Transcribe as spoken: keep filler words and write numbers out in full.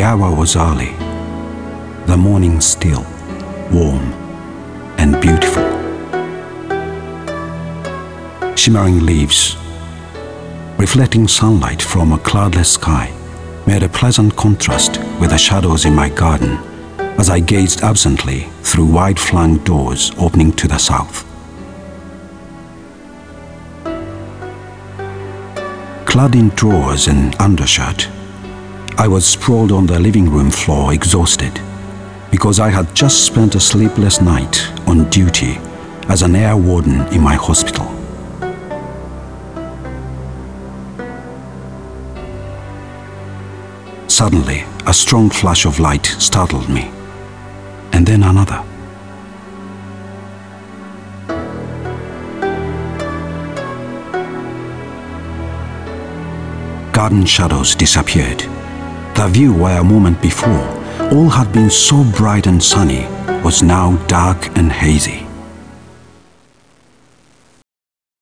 hour was early, the morning still, warm and beautiful. Shimmering leaves, reflecting sunlight from a cloudless sky, made a pleasant contrast with the shadows in my garden as I gazed absently through wide-flung doors opening to the south. Clad in drawers and undershirt, I was sprawled on the living room floor exhausted because I had just spent a sleepless night on duty as an air warden in my hospital. Suddenly, a strong flash of light startled me, and then another. Garden shadows disappeared. The view where a moment before all had been so bright and sunny was now dark and hazy.